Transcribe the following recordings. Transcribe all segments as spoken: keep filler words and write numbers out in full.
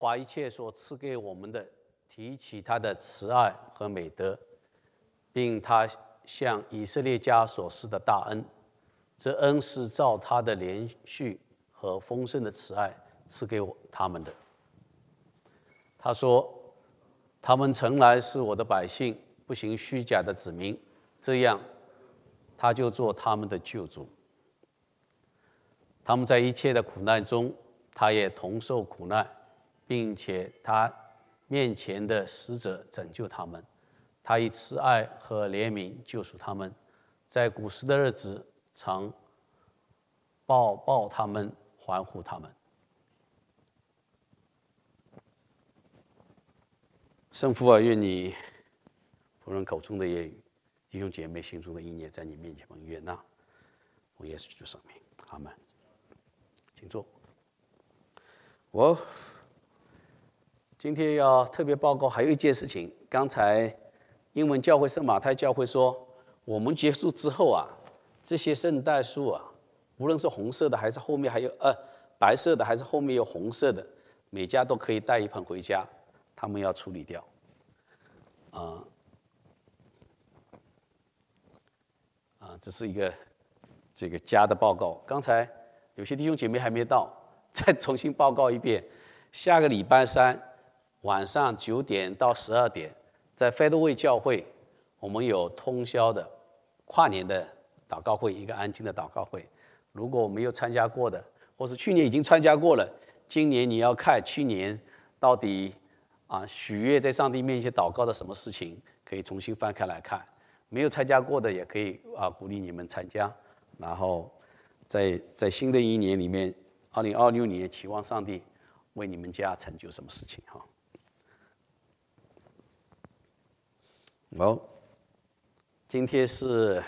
把一切所赐给我们的，提起他的慈爱和美德，并他向以色列家所施的大恩。这恩是照他的连续和丰盛的慈爱赐给我他们的。他说：“他们曾来是我的百姓，不行虚假的子民，这样他就做他们的救主。他们在一切的苦难中，他也同受苦难，并且他面前的使者拯救他们。他以慈爱和怜悯救赎他们，在古时的日子常抱抱他们，欢呼他们。”圣父啊，愿你仆人口中的言语，弟兄姐妹心中的意念，在你面前蒙悦纳。奉耶稣基督圣名，阿们。请坐。我今天要特别报告还有一件事情。刚才英文教会圣马太教会说，我们结束之后啊，这些圣诞树啊，无论是红色的还是后面还有呃白色的，还是后面有红色的，每家都可以带一盆回家，他们要处理掉。啊、呃、啊，这是一个这个家的报告。刚才有些弟兄姐妹还没到，再重新报告一遍。下个礼拜三晚上九点到十二点，在 Federway 教会，我们有通宵的跨年的祷告会，一个安静的祷告会。如果没有参加过的，或是去年已经参加过了，今年你要看去年到底啊许愿在上帝面前祷告的什么事情，可以重新翻开来看。没有参加过的也可以啊鼓励你们参加。然后在在新的一年里面，二零二六年，期望上帝为你们家成就什么事情哈。哦，今天是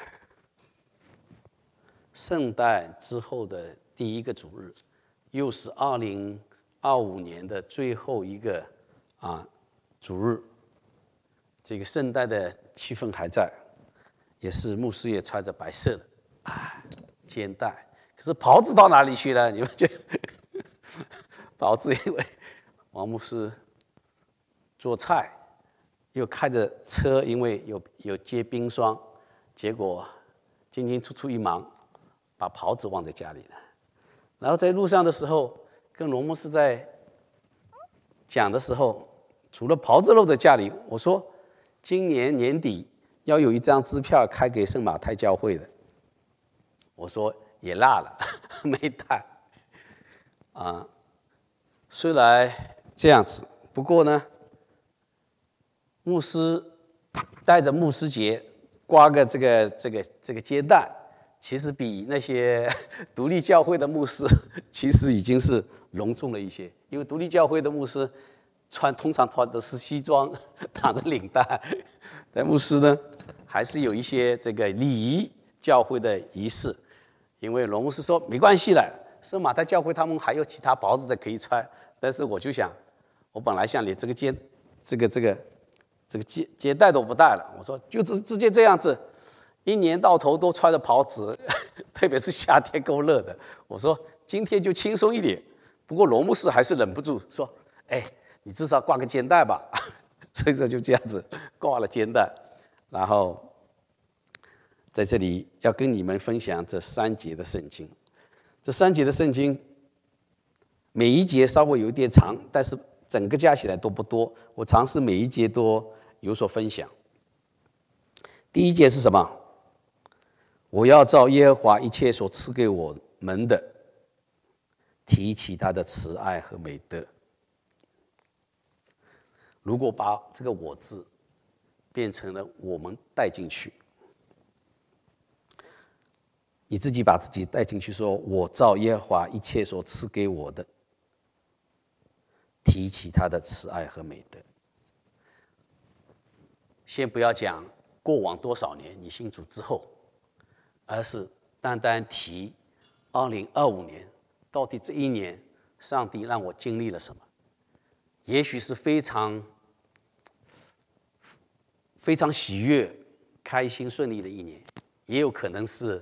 圣诞之后的第一个主日，又是二零二五年的最后一个啊主日。这个圣诞的气氛还在，也是牧师也穿着白色的啊肩带，可是袍子到哪里去了？你们觉得袍子因为王牧师做菜，又开着车，因为有有接冰霜，结果进进出出一忙，把袍子忘在家里了。然后在路上的时候，跟罗牧师在讲的时候，除了袍子漏在家里，我说今年年底要有一张支票开给圣马太教会的，我说也落了，没带。啊，虽然这样子，不过呢，牧师带着牧师节挂个这个这个这个接待，其实比那些独立教会的牧师其实已经是隆重了一些，因为独立教会的牧师穿通常穿的是西装，绑着领带，但牧师呢还是有一些这个礼仪教会的仪式。因为罗牧师说没关系了，圣马太教会他们还有其他袍子的可以穿，但是我就想，我本来想你这个接这个这个这个接接待都不带了，我说就直直接这样子，一年到头都穿着袍子，特别是夏天够热的。我说今天就轻松一点，不过罗牧师还是忍不住说，哎，你至少挂个肩带吧。所以说就这样子挂了肩带，然后在这里要跟你们分享这三节的圣经。这三节的圣经，每一节稍微有一点长，但是整个加起来都不多。我尝试每一节都有所分享。第一节是什么？我要照耶和华一切所赐给我们的，提起他的慈爱和美德。如果把这个我字变成了我们带进去，你自己把自己带进去，说我照耶和华一切所赐给我的，提起他的慈爱和美德。先不要讲过往多少年你信主之后，而是单单提二零二五年，到底这一年上帝让我经历了什么？也许是非常非常喜悦、开心、顺利的一年，也有可能是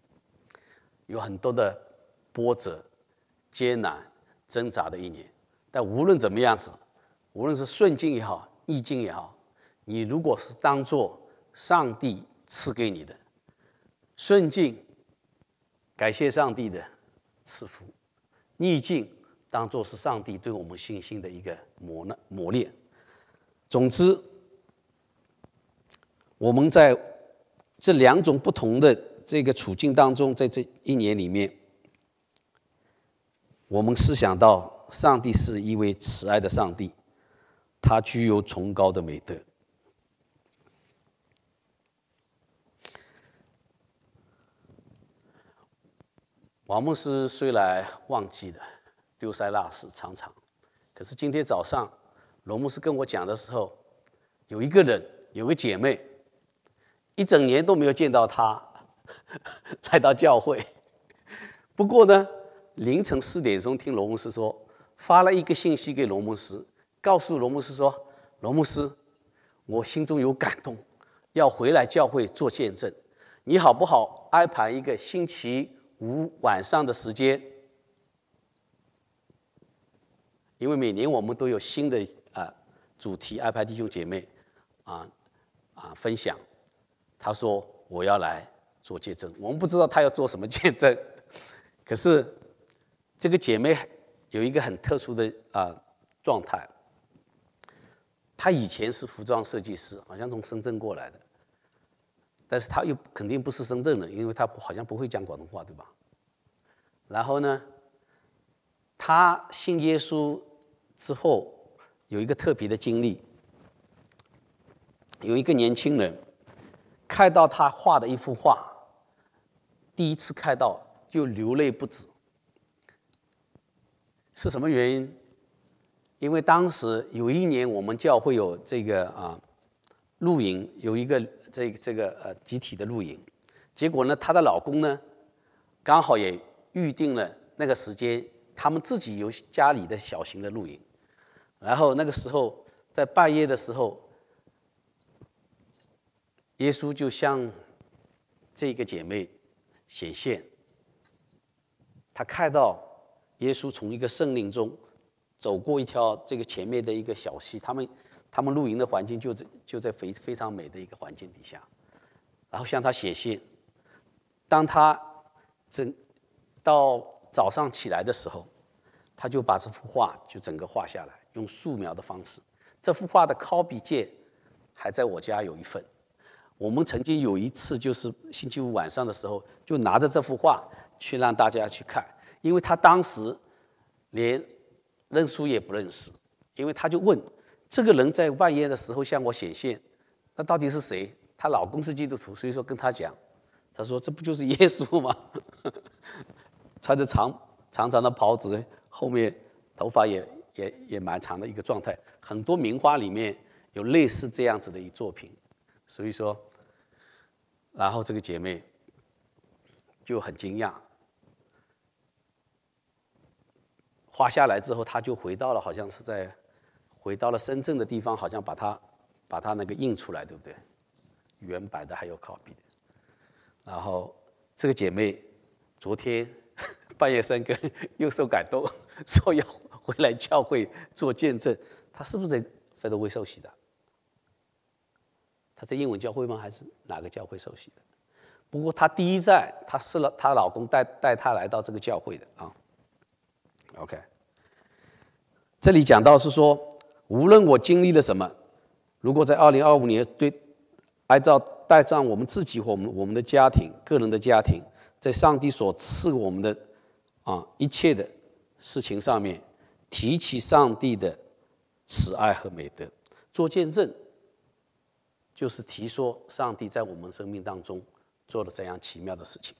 有很多的波折、艰难、挣扎的一年。 但无论怎么样子，无论是顺境也好，逆境也好，你如果是当作上帝赐给你的顺境，感谢上帝的赐福；逆境当作是上帝对我们信心的一个磨难磨练。总之，我们在这两种不同的这个处境当中，在这一年里面，我们思想到上帝是一位慈爱的上帝，他具有崇高的美德。王牧师虽然忘记了丢塞纳斯常常，可是今天早上罗牧师跟我讲的时候，有一个人，有个姐妹，一整年都没有见到她来到教会。不过呢，凌晨四点钟听罗牧师说，发了一个信息给罗牧师，告诉罗牧师说：“罗牧师，我心中有感动，要回来教会做见证，你好不好安排一个星期五晚上的时间？因为每年我们都有新的啊主题安排弟兄姐妹啊啊分享。”他说：“我要来做见证。”我们不知道他要做什么见证，可是这个姐妹有一个很特殊的啊状态。她以前是服装设计师，好像从深圳过来的，但是她又肯定不是深圳人，因为她好像不会讲广东话，对吧？然后呢，她信耶稣之后有一个特别的经历，有一个年轻人看到她画的一幅画，第一次看到就流泪不止。是什么原因？因为当时有一年我们教会有这个啊露营，有一个这个这个呃集体的露营，结果呢，她的老公呢刚好也预定了那个时间，他们自己有家里的小型的露营，然后那个时候在半夜的时候，耶稣就向这个姐妹显现，她看到耶稣从一个森林中走过一条这个前面的一个小溪，他们他们露营的环境就在就在非非常美的一个环境底下，然后向他显现。当他整到早上起来的时候，他就把这幅画就整个画下来，用素描的方式。这幅画的 copy 件还在我家有一份。我们曾经有一次就是星期五晚上的时候，就拿着这幅画去让大家去看，因为他当时连认书也不认识，因为他就问这个人在半夜的时候向我显现，那到底是谁？她老公是基督徒，所以说跟他讲，他说这不就是耶稣吗？穿着长长长的袍子，后面头发也也也蛮长的一个状态，很多名画里面有类似这样子的一作品，所以说，然后这个姐妹就很惊讶。画下来之后，他就回到了，好像是在回到了深圳的地方，好像把它把它那个印出来，对不对？原版的还有 copy 的。然后这个姐妹昨天半夜三更又受感动，说要回来教会做见证。她是不是在费德威受洗的？她在英文教会吗？还是哪个教会受洗的？不过她第一站，她是了她老公带带她来到这个教会的啊。OK， 这里讲到是说，无论我经历了什么，如果在二零二五年对按照带上我们自己和我们我们的家庭、个人的家庭，在上帝所赐我们的啊一切的事情上面，提起上帝的慈爱和美德，做见证，就是提说上帝在我们生命当中做了这样奇妙的事情。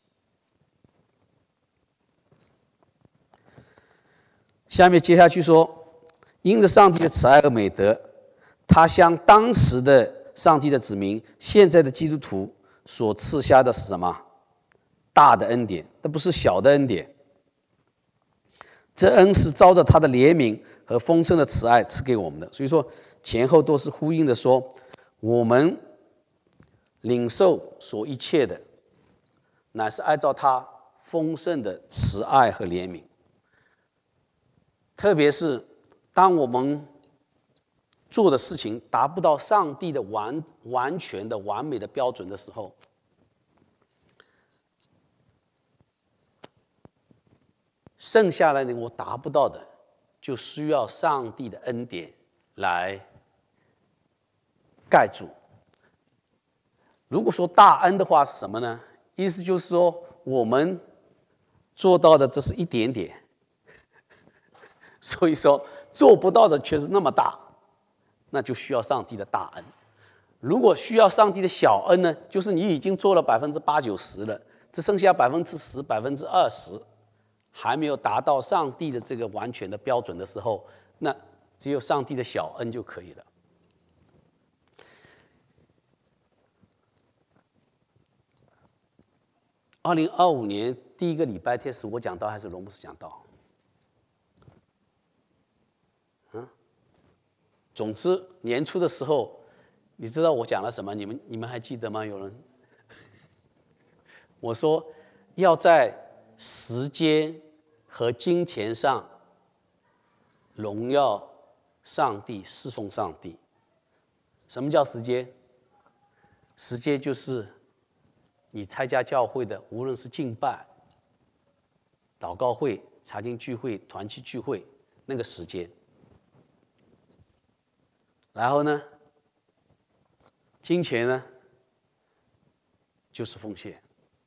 下面接下去说，因着上帝的慈爱和美德，他向当时的上帝的子民，现在的基督徒所赐下的是什么？大的恩典，这不是小的恩典。这恩是照着他的怜悯和丰盛的慈爱赐给我们的。所以说前后都是呼应的说，我们领受所一切的，乃是按照他丰盛的慈爱和怜悯。特别是当我们做的事情达不到上帝的完完全的完美的标准的时候，剩下来的我达不到的，就需要上帝的恩典来盖住。如果说大恩的话是什么呢？意思就是说，我们做到的这是一点点，所以说做不到的却是那么大，那就需要上帝的大恩。如果需要上帝的小恩呢，就是你已经做了百分之八九十了，只剩下百分之十、百分之二十，还没有达到上帝的这个完全的标准的时候，那只有上帝的小恩就可以了。二零二五年第一个礼拜天是我讲道还是龙牧师讲道？嗯，总之年初的时候，你知道我讲了什么？你们你们还记得吗？有人？我说要在时间和金钱上荣耀上帝，侍奉上帝。什么叫时间？时间就是你参加教会的，无论是敬拜、祷告会、查经聚会、团契聚会，那个时间。然后呢，金钱呢，就是奉献。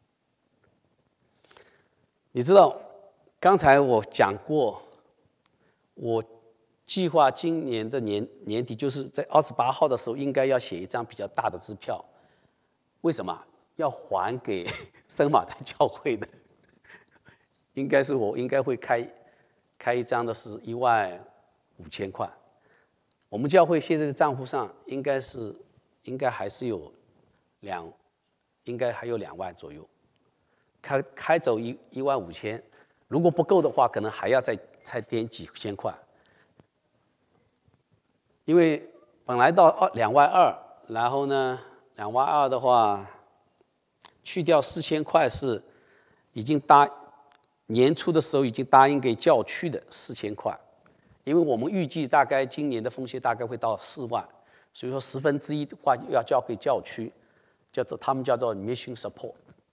你知道，刚才我讲过，我计划今年的年年底，就是在二十八号的时候，应该要写一张比较大的支票。为什么？要还给圣马太教会的，应该是我应该会开开一张的是一万五千块。我们教会现在的账户上应该是应该还是有两，应该还有两万左右，开开走一一万五千，如果不够的话，可能还要再再添几千块，因为本来到二两万二，然后呢两万二的话。去掉四千块是已经答年初的时候已经答应给教区的四千块，因为我们预计大概今年的奉献大概会到四万，所以说十分之一的话要交给教区，叫做他们叫做 mission support。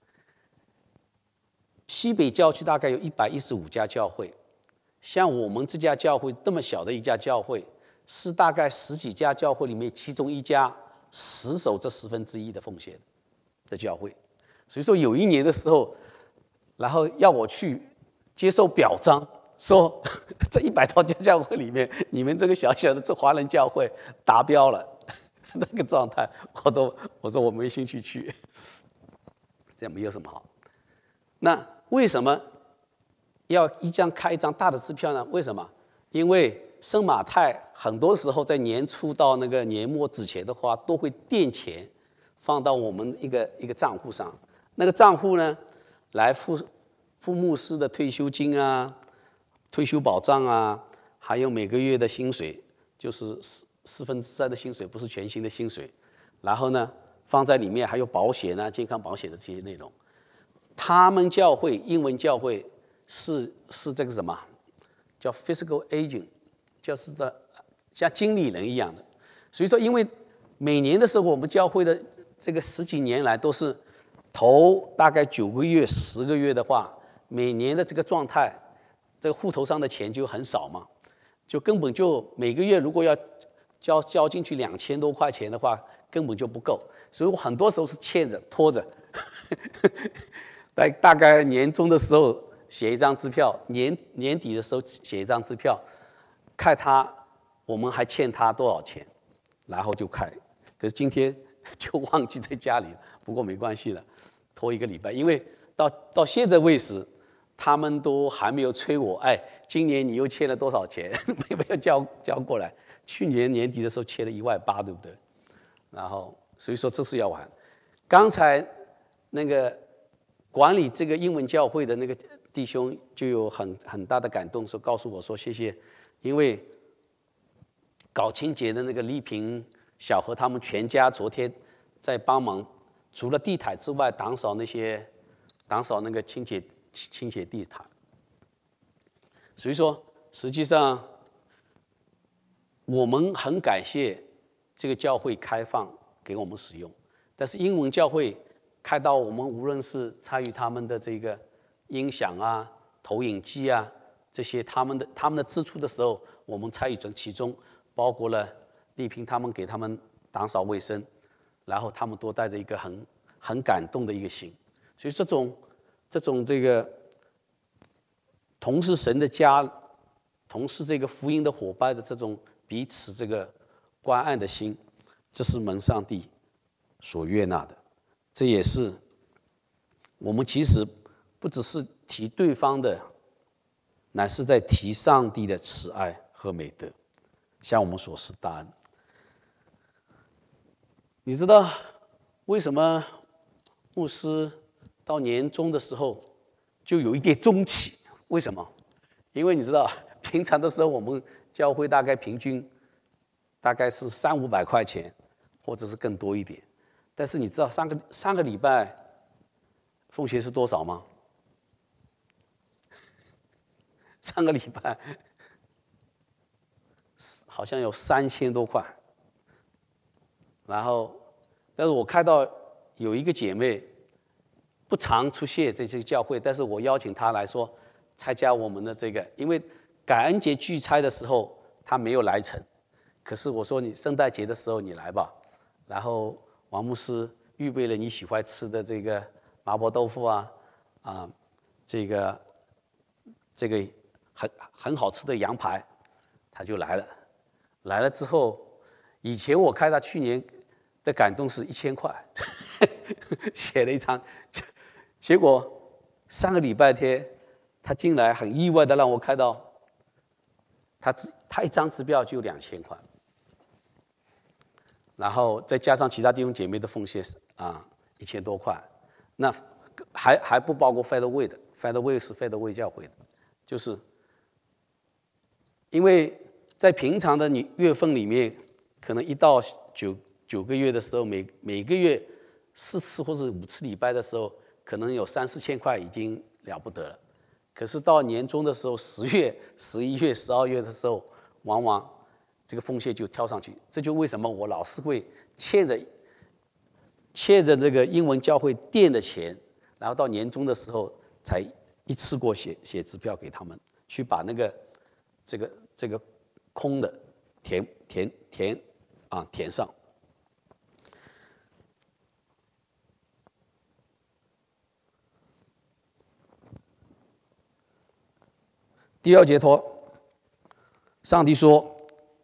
西北教区大概有一百一十五家教会，像我们这家教会这么小的一家教会，是大概十几家教会里面其中一家死守这十分之一的奉献的教会。所以说有一年的时候，然后要我去接受表彰，说这一百多家教会里面，你们这个小小的这华人教会达标了，那个状态，我都我说我没兴趣去，这样没有什么好。那为什么要一张开一张大的支票呢？为什么？因为圣马太很多时候在年初到那个年末之前的话，都会垫钱放到我们一个一个账户上。那个账户呢，来付付牧师的退休金啊、退休保障啊，还有每个月的薪水，就是四四分之三的薪水，不是全薪的薪水。然后呢，放在里面还有保险啊、健康保险的这些内容。他们教会英文教会是是这个什么，叫 physical agent， 就是的像经理人一样的。所以说，因为每年的时候，我们教会的这个十几年来都是。头大概九个月、十个月的话，每年的这个状态，这个户头上的钱就很少嘛，就根本就每个月如果要交交进去两千多块钱的话，根本就不够，所以我很多时候是欠着拖着，大大概年终的时候写一张支票，年年底的时候写一张支票，看他我们还欠他多少钱，然后就开。可是今天就忘记在家里了，不过没关系了。拖一个礼拜，因为到到现在为止，他们都还没有催我。哎，今年你又欠了多少钱？没有交交过来。去年年底的时候欠了一万八，对不对？然后所以说这是要还。刚才那个管理这个英文教会的那个弟兄就有很很大的感动，说告诉我说谢谢，因为搞清洁的那个丽萍、小何他们全家昨天在帮忙。除了地毯之外，打扫那些，打扫那个清洁清洁地毯。所以说，实际上我们很感谢这个教会开放给我们使用，但是英文教会开到我们无论是参与他们的这个音响啊、投影机啊这些他们的他们的支出的时候，我们参与其中，包括了丽萍他们给他们打扫卫生，然后他们都带着一个很很感动的一个心，所以这种这种这个同是神的家，同是这个福音的伙伴的这种彼此这个关爱的心，这是蒙上帝所悦纳的。这也是我们其实不只是提对方的，乃是在提上帝的慈爱和美德，向我们所示大恩。你知道为什么牧师到年终的时候就有一点中起？为什么？因为你知道平常的时候我们教会大概平均大概是三五百块钱，或者是更多一点。但是你知道上个上个礼拜奉献是多少吗？上个礼拜好像有三千多块。然后，但是我看到有一个姐妹不常出现在这个教会，但是我邀请她来说参加我们的这个，因为感恩节聚餐的时候她没有来成，可是我说你圣诞节的时候你来吧。然后王牧师预备了你喜欢吃的这个麻婆豆腐啊，啊，这个这个很很好吃的羊排，她就来了。来了之后，以前我看她去年的感动是一千块，写了一张，结果上个礼拜天，他进来很意外的让我看到，他他一张支票就有两千块，然后再加上其他弟兄姐妹的奉献啊一千多块，那还还不包括 Featherway 的 ，Featherway 是 Featherway 教会的，就是因为在平常的你月份里面，可能一到九。九个月的时候，每每个月四次或者五次礼拜的时候，可能有三四千块已经了不得了。可是到年终的时候，十月、十一月、十二月的时候，往往这个奉献就跳上去。这就为什么我老是会欠着欠着这个英文教会店的钱，然后到年终的时候才一次过写写支票给他们，去把那个这个这个空的填填填啊填上。第二节头，上帝说：“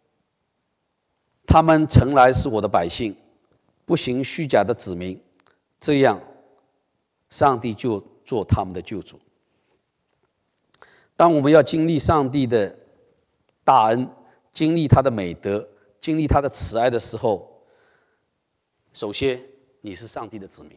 他们曾来是我的百姓，不行虚假的子民，这样，上帝就做他们的救主。”当我们要经历上帝的大恩，经历他的美德，经历他的慈爱的时候，首先你是上帝的子民，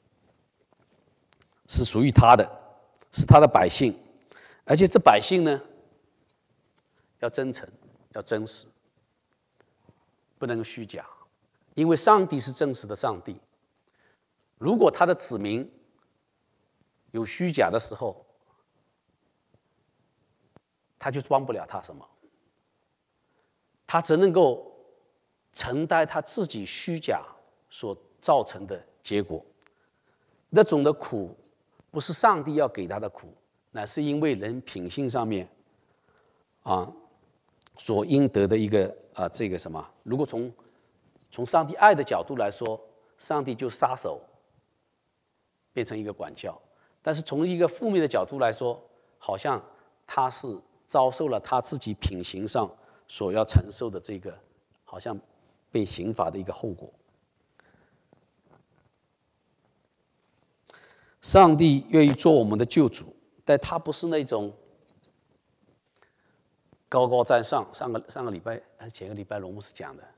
是属于他的，是他的百姓。而且这百姓呢，要真诚，要真实，不能虚假，因为上帝是真实的上帝。如果他的子民有虚假的时候，他就帮不了他什么，他只能够承担他自己虚假所造成的结果。那种的苦，不是上帝要给他的苦，乃是因为人品性上面啊所应得的一个啊这个什么？如果从从上帝爱的角度来说，上帝就撒手，变成一个管教；但是从一个负面的角度来说，好像他是遭受了他自己品行上所要承受的这个，好像被刑罚的一个后果。上帝愿意做我们的救主，但他不是那种高高在上。上个上个礼拜还是前个礼拜，龙牧师讲的，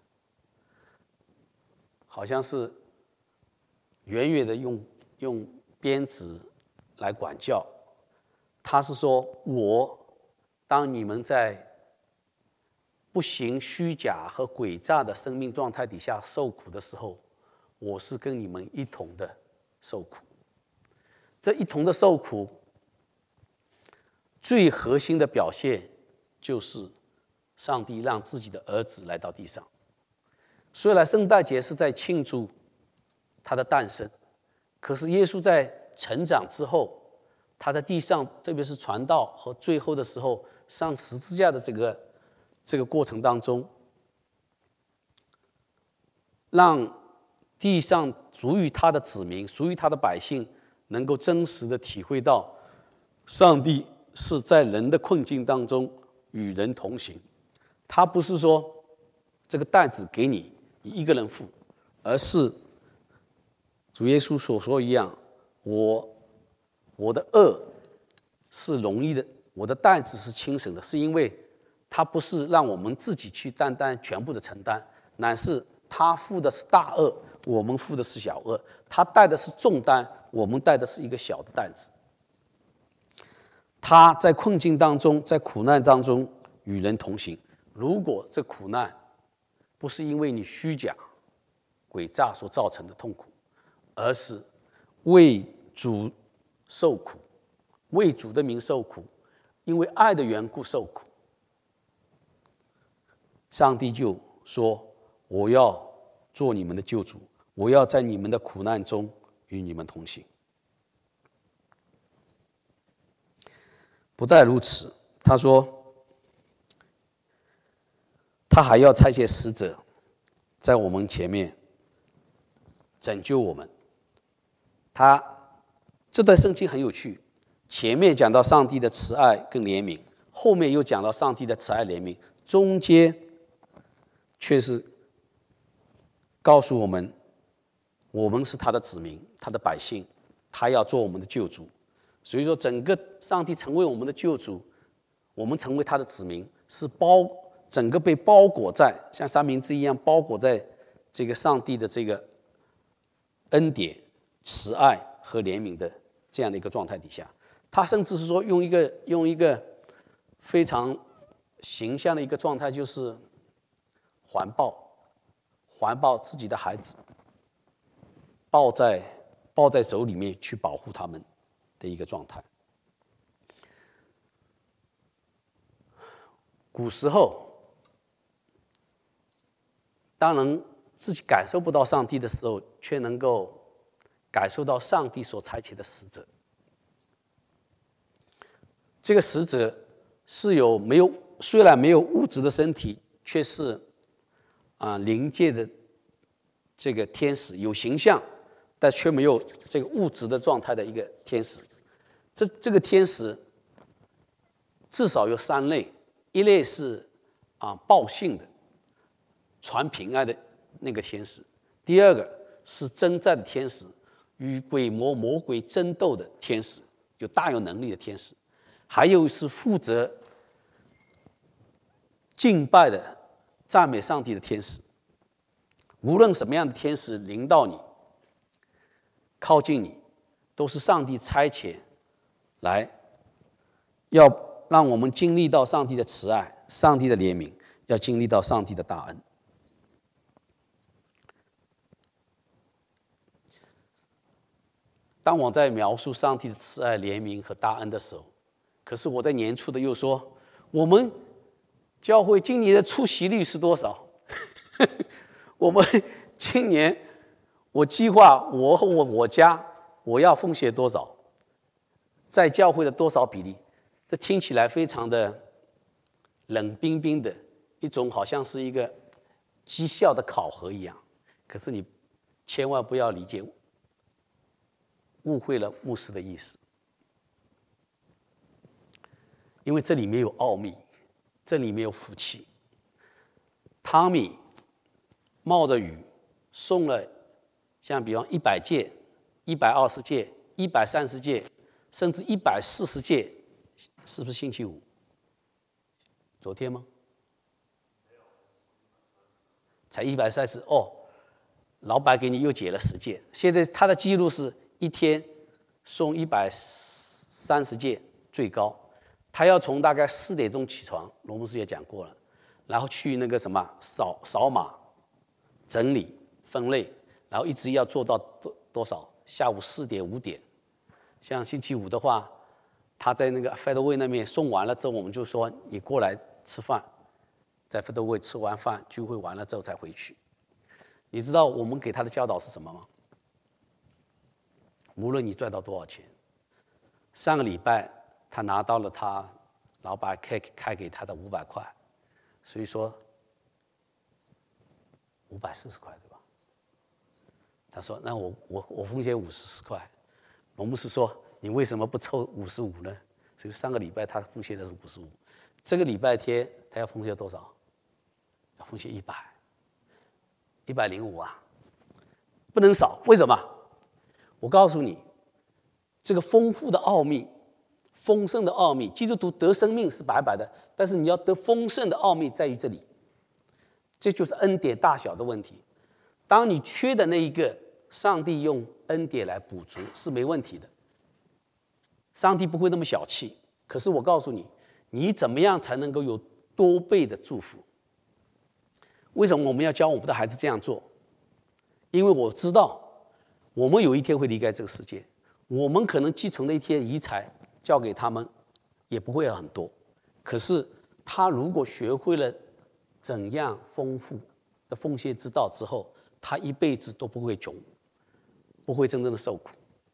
好像是远远的用用鞭子来管教。他是说，我当你们在不行虚假和诡诈的生命状态底下受苦的时候，我是跟你们一同的受苦。这一同的受苦，最核心的表现就是上帝让自己的儿子来到地上。虽然圣诞节是在庆祝他的诞生，可是耶稣在成长之后，他在地上，特别是传道和最后的时候上十字架的这个这个过程当中，让地上属于他的子民，属于他的百姓，能够真实的体会到上帝是在人的困境当中与人同行。他不是说这个担子给你，你一个人负，而是主耶稣所说一样，我我的恶是容易的，我的担子是轻省的，是因为他不是让我们自己去担当全部的承担，乃是他负的是大恶，我们负的是小恶，他带的是重担，我们带的是一个小的担子。他在困境当中，在苦难当中与人同行。如果这苦难不是因为你虚假诡诈所造成的痛苦，而是为主受苦，为主的名受苦，因为爱的缘故受苦，上帝就说，我要做你们的救主，我要在你们的苦难中与你们同行。不但如此，他说他还要差遣使者在我们前面拯救我们。他这段圣经很有趣，前面讲到上帝的慈爱跟怜悯，后面又讲到上帝的慈爱怜悯，中间却是告诉我们，我们是他的子民，他的百姓，他要做我们的救主。所以说，整个上帝成为我们的救主，我们成为他的子民，是包整个被包裹在像三明治一样包裹在这个上帝的这个恩典、慈爱和怜悯的这样的一个状态底下。他甚至是说用一个用一个非常形象的一个状态，就是环抱环抱自己的孩子，抱在抱在手里面去保护他们的一个状态。古时候，当然自己感受不到上帝的时候，却能够感受到上帝所差遣的使者。这个使者是有没有虽然没有物质的身体，却是啊灵界的这个天使，有形象，但却没有这个物质的状态的一个天使。这这个天使至少有三类，一类是啊报信的、传平安的那个天使；第二个是征战的天使，与鬼魔魔鬼争斗的天使，有大有能力的天使；还有是负责敬拜的、赞美上帝的天使。无论什么样的天使临到你、靠近你，都是上帝差遣来，要让我们经历到上帝的慈爱、上帝的怜悯，要经历到上帝的大恩。当我在描述上帝的慈爱、怜悯和大恩的时候，可是我在年初的又说，我们教会今年的出席率是多少？我们今年我计划我和我我家我要奉献多少，在教会的多少比例？这听起来非常的冷冰冰的一种，好像是一个绩效的考核一样。可是你千万不要理解误会了牧师的意思，因为这里面有奥秘，这里面有福气。汤米冒着雨送了像比方一百届、一百二十届、一百三十届，甚至一百四十届，是不是星期五？昨天吗？才一百三十哦，老板给你又解了十届。现在他的记录是一天送一百三十届最高。他要从大概四点钟起床，罗牧师也讲过了，然后去那个什么扫扫码、整理、分类，然后一直要做到多多少？下午四点五点。像星期五的话，他在那个 Federway 那边送完了之后，我们就说你过来吃饭， 在福德会吃完饭聚会完了之后才回去。你知道我们给他的教导是什么吗？无论你赚到多少钱，上个礼拜他拿到了他老板开开给他的五百块，所以说五百四十块，对吧？他说：“那我我我奉献五十四块。”我牧师说：“你为什么不凑五十五呢？”所以上个礼拜他奉献的是五十五，这个礼拜天他要奉献多少？要奉献一百，一百零五啊，不能少。为什么？我告诉你，这个丰富的奥秘、丰盛的奥秘，基督徒得生命是白白的，但是你要得丰盛的奥秘在于这里，这就是恩典大小的问题。当你缺的那一个，上帝用恩典来补足是没问题的。上帝不会那么小气，可是我告诉你，你怎么样才能够有多倍的祝福？为什么我们要教我们的孩子这样做？因为我知道，我们有一天会离开这个世界，我们可能继承的一些遗财交给他们，也不会很多。可是他如果学会了怎样丰富的奉献之道之后，他一辈子都不会穷，不会真正的受苦。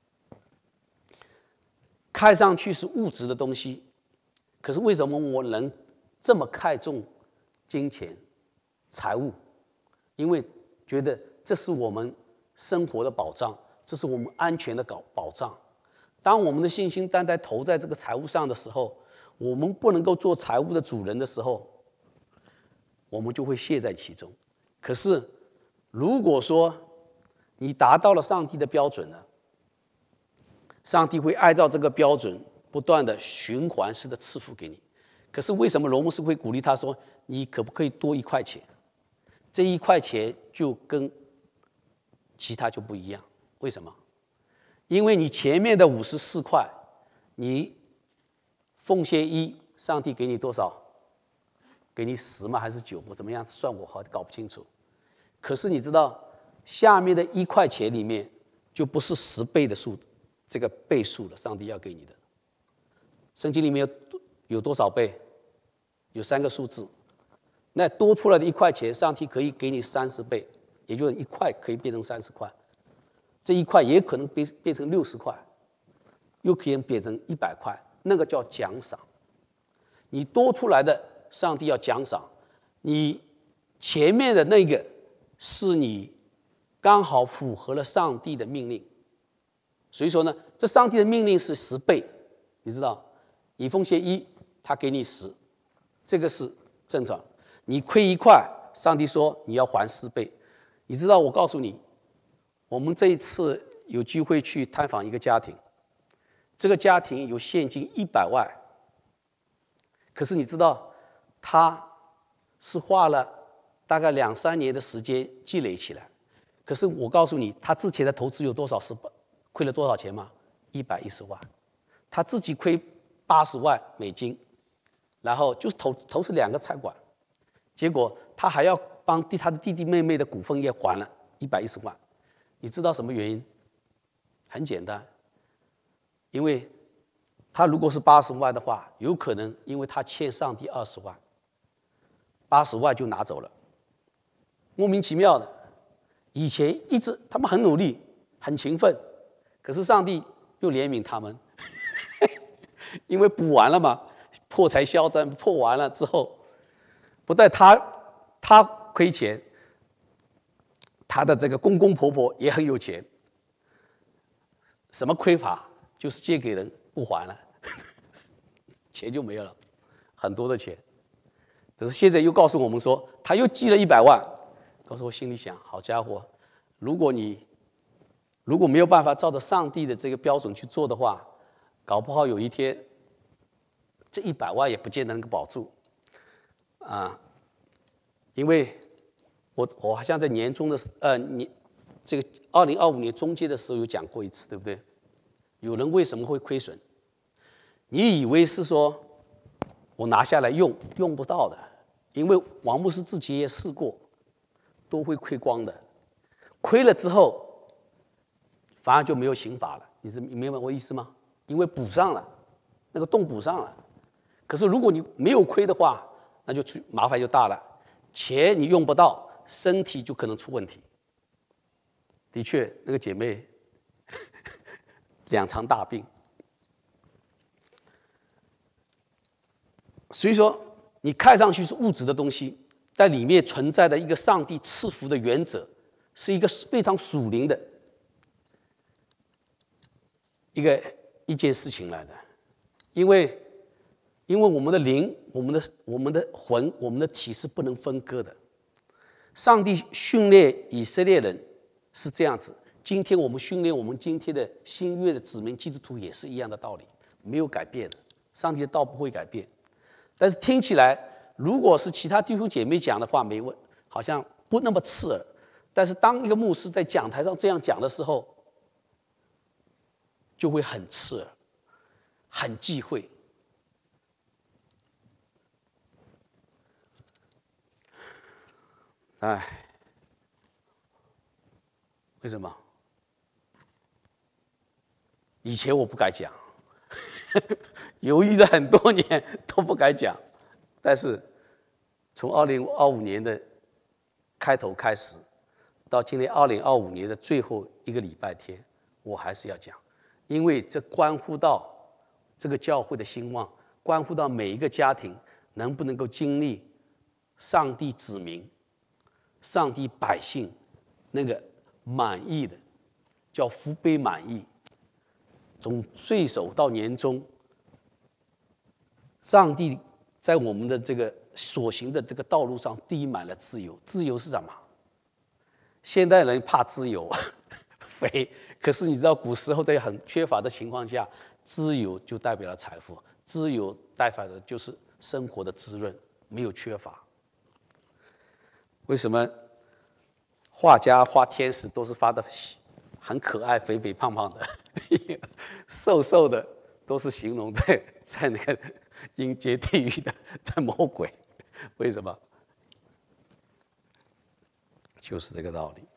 看上去是物质的东西，可是为什么我能这么看重金钱、财物？因为觉得这是我们生活的保障，这是我们安全的保障。当我们的信心单单投在这个财物上的时候，我们不能够做财物的主人的时候，我们就会陷在其中。可是如果说你达到了上帝的标准了，上帝会按照这个标准不断的循环式的赐福给你。可是为什么罗牧师会鼓励他说，你可不可以多一块钱？这一块钱就跟其他就不一样。为什么？因为你前面的五十四块，你奉献一，上帝给你多少？给你十吗？还是九？我怎么样算我好搞不清楚。可是你知道，下面的一块钱里面就不是十倍的数，这个倍数了，上帝要给你的。圣经里面有有多少倍？有三个数字。那多出来的一块钱，上帝可以给你三十倍，也就是一块可以变成三十块，这一块也可能变变成六十块，又可以变成一百块，那个叫奖赏。你多出来的，上帝要奖赏。你前面的那个是你刚好符合了上帝的命令，所以说呢，这上帝的命令是十倍，你知道，你奉献一，他给你十，这个是正常。你亏一块，上帝说你要还四倍。你知道，我告诉你，我们这一次有机会去探访一个家庭，这个家庭有现金一百万，可是你知道，他是花了大概两三年的时间积累起来。可是我告诉你，他之前的投资有多少是亏了多少钱吗？一百一十万，他自己亏八十万美金，然后就是投投资两个餐馆。结果他还要帮他的弟弟妹妹的股份也还了一百一十万，你知道什么原因？很简单，因为他如果是八十万的话，有可能因为他欠上帝二十万，八十万就拿走了，莫名其妙的。以前一直他们很努力、很勤奋，可是上帝又怜悯他们，因为补完了嘛，破财消灾，破完了之后。不但他他亏钱，他的这个公公婆婆也很有钱。什么亏法？就是借给人不还了，钱就没有了，很多的钱。可是现在又告诉我们说，他又积了一百万。告诉我心里想，好家伙，如果你如果没有办法照着上帝的这个标准去做的话，搞不好有一天这一百万也不见得能够保住。啊，因为我我好像在年中的呃年这个二零二五年中间的时候有讲过一次，对不对？有人为什么会亏损？你以为是说我拿下来用用不到的，因为王牧师自己也试过，都会亏光的。亏了之后，反而就没有刑罚了。你明白我意思吗？因为补上了，那个洞补上了。可是如果你没有亏的话， 那就出麻烦就大了。钱你用不到，身体就可能出问题。的确，那个姐妹两场大病。所以说，你看上去是物质的东西，但里面存在的一个上帝赐福的原则，是一个非常属灵的一个一件事情来的。因为，因为我们的灵、我们的我们的魂、我们的体是不能分割的。上帝训练以色列人是这样子，今天我们训练我们今天的新约的子民基督徒也是一样的道理，没有改变的。上帝的道不会改变。但是听起来，如果是其他弟兄姐妹讲的话，没问，好像不那么刺耳。但是当一个牧师在讲台上这样讲的时候，就会很刺耳，很忌讳。哎，为什么？以前我不敢讲。犹豫了很多年都不敢讲，但是从二零二五年的开头开始，到今天二零二五年的最后一个礼拜天，我还是要讲，因为这关乎到这个教会的兴旺，关乎到每一个家庭能不能够经历上帝子民、上帝百姓那个满意的，叫福杯满溢。从岁首到年终，上帝在我们的这个所行的这个道路上滴满了自由。自由是什么？现代人怕自由，肥。可是你知道，古时候在很缺乏的情况下，自由就代表了财富，自由代表的就是生活的滋润，没有缺乏。为什么画家画天使都是画的很可爱、肥肥胖胖的？瘦瘦的都是形容在在那个阴间地狱的，在魔鬼。为什么？就是这个道理。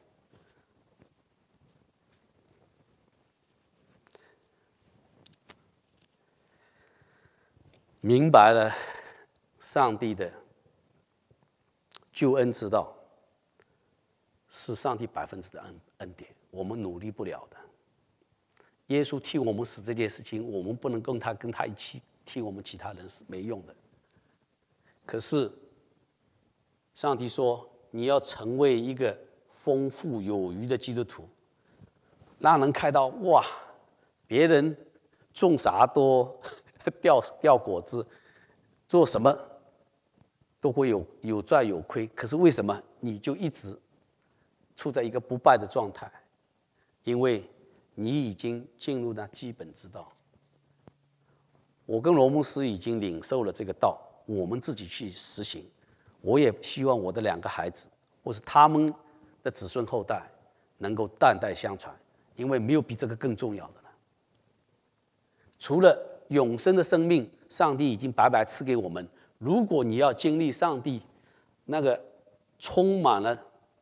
明白了上帝的救恩之道，是上帝百分之的恩恩典，我们努力不了的。耶稣替我们死这件事情，我们不能跟他跟他一起替我们其他人死，没用的。可是，上帝说你要成为一个丰富有余的基督徒，让人看到哇，别人种啥都掉掉果子，做什么都会有有赚有亏。可是为什么你就一直处在一个不败的状态？因为你已经进入了基本之道。我跟罗牧师已经领受了这个道，我们自己去实行。我也希望我的两个孩子，或是他们的子孙后代，能够代代相传，因为没有比这个更重要的了。除了永生的生命，上帝已经白白赐给我们。如果你要经历上帝那个充满了，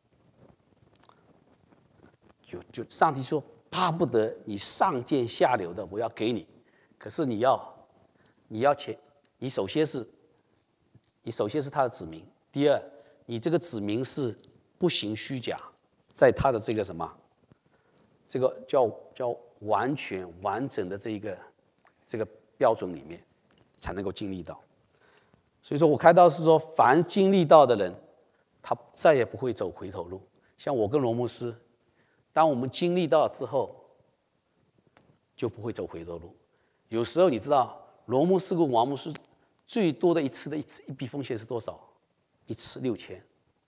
就就上帝说，巴不得你上贱下流的，我要给你。可是你要，你要前，你首先是，你首先是他的子民。第二，你这个子民是不行虚假，在他的这个什么，这个叫叫完全完整的这一个这个标准里面，才能够经历到。所以说我开刀是说，凡经历到的人，他再也不会走回头路。像我跟罗牧师，当我们经历到之后，就不会走回头路。有时候你知道，罗牧师跟王牧师最多的一次的一次一笔奉献是多少？一次六千，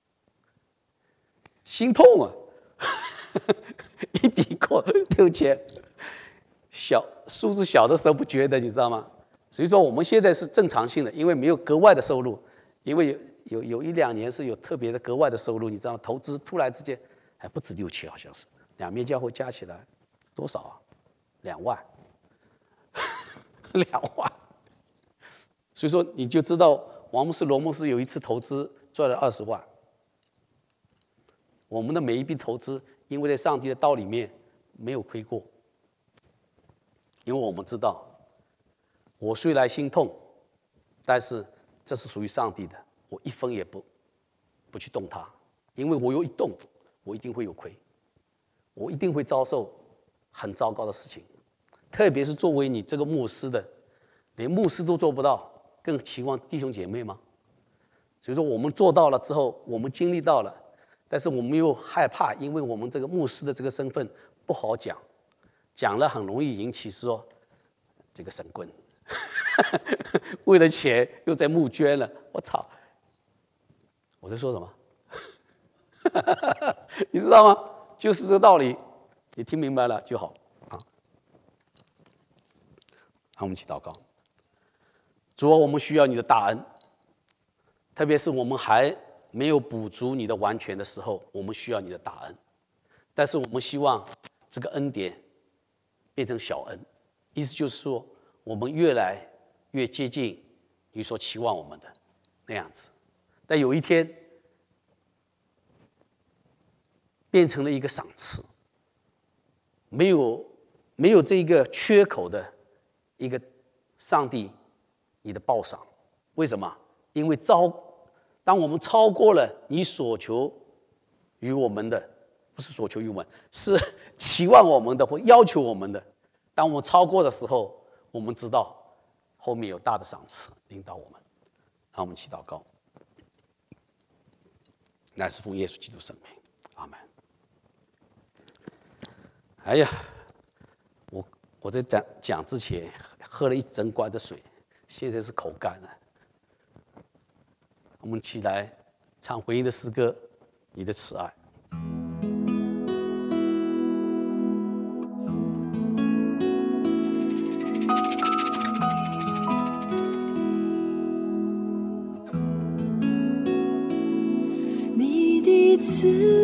心痛啊！一笔过六千，小数字小的时候不觉得，你知道吗？所以说我们现在是正常性的，因为没有格外的收入，因为有有有一两年是有特别的格外的收入，你知道，投资突然之间还不止六千，好像是两面教会加起来多少啊？两万，两万。所以说你就知道王牧师、罗牧师有一次投资赚了二十万。我们的每一笔投资，因为在上帝的道里面没有亏过，因为我们知道，我虽然心痛，但是这是属于上帝的， 我一分也不不去动它，因为我有一动，我一定会有亏，我一定会遭受很糟糕的事情。特别是作为你这个牧师的，连牧师都做不到，更期望弟兄姐妹吗？所以说我们做到了之后，我们经历到了，但是我们又害怕，因为我们这个牧师的这个身份不好讲，讲了很容易引起说这个神棍为了钱又在募捐了，我操！我在说什么？你知道吗？就是这个道理，你听明白了就好啊。好，我们一起祷告。主啊，我们需要你的大恩，特别是我们还没有补足你的完全的时候，我们需要你的大恩。但是我们希望这个恩典变成小恩，意思就是说，我们越来越接近你所期望我们的那样子。但有一天，变成了一个赏赐，没有没有这一个缺口的一个上帝你的报赏。为什么？因为超当我们超过了你所求于我们的，不是所求于我们，是期望我们的或要求我们的，当我们超过的时候，我们知道后面有大的赏赐领导我们。让我们祈祷告，乃是奉耶稣基督圣名，阿们。哎呀，我我在讲讲之前喝了一整罐的水，现在是口干了。我们起来唱回应的诗歌，你的慈爱。 你的慈